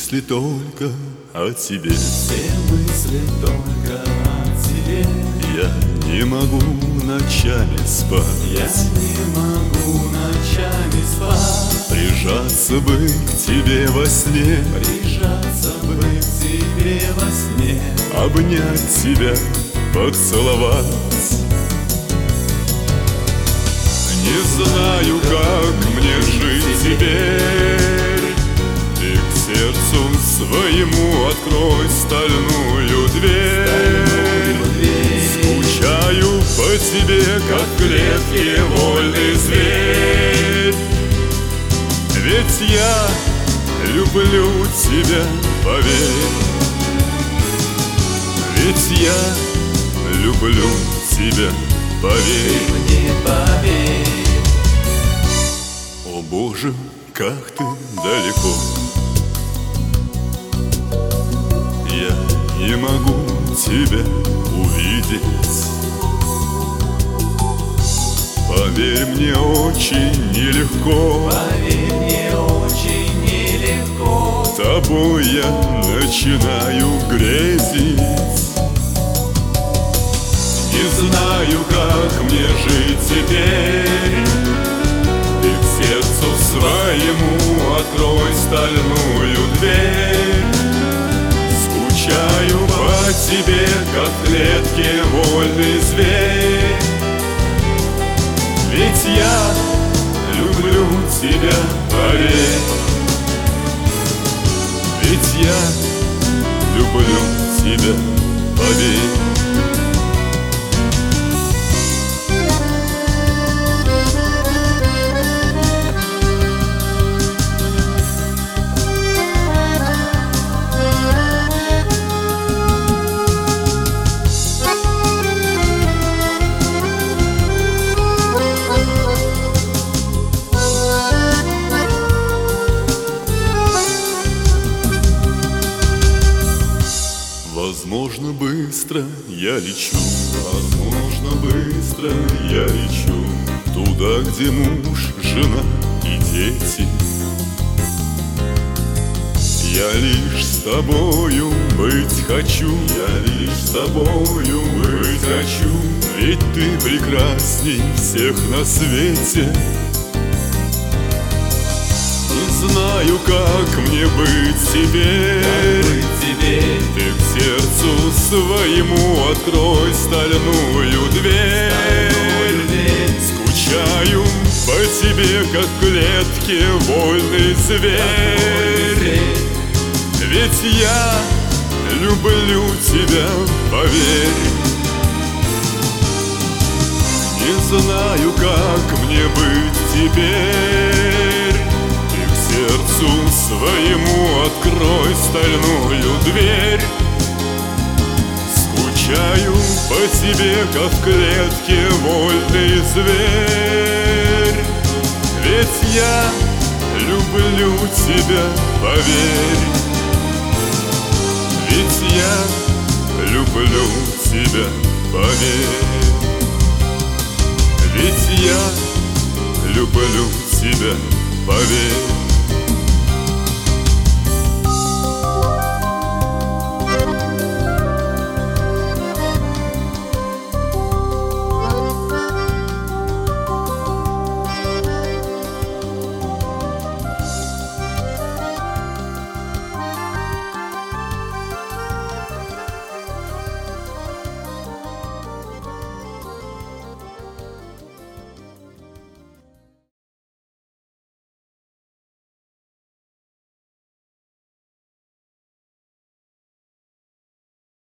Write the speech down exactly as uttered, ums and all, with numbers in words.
мысли только о тебе. Все мысли только о тебе. Я не могу ночами спать. Я не могу ночами спать. Прижаться бы к тебе во сне, Прижаться бы к тебе во сне. обнять тебя, поцеловать. Не знаю, как мне жить теперь. Ты к сердцу своему открой стальную дверь. Скучаю по тебе, как в клетке вольный зверь. Ведь я люблю тебя, поверь. Ведь я люблю тебя, поверь. Ты мне поверь. О Боже, как ты далеко. Я не могу тебя увидеть. Поверь, мне очень нелегко. Поверь, мне очень нелегко. Тобой я начинаю грезить. Не знаю, как мне жить теперь. Ты к сердцу своему открой стальную дверь. Скучаю по тебе, как в клетке вольный зверь. Ведь я люблю тебя, поверь. Ведь я люблю тебя, поверь. Возможно, быстро я лечу, возможно, быстро я лечу туда, где муж, жена и дети. Я лишь с тобою быть хочу, я лишь с тобою быть хочу. Ведь ты прекрасней всех на свете. Не знаю, как мне быть теперь. Ты к сердцу своему открой стальную дверь. Скучаю по тебе, как в клетке вольный зверь. Ведь я люблю тебя, поверь. Не знаю, как мне быть теперь. Ты к сердцу своему открой стальную дверь. Скучаю по тебе, как в клетке вольный зверь. Ведь я люблю тебя, поверь. Ведь я люблю тебя, поверь. Ведь я люблю тебя, поверь.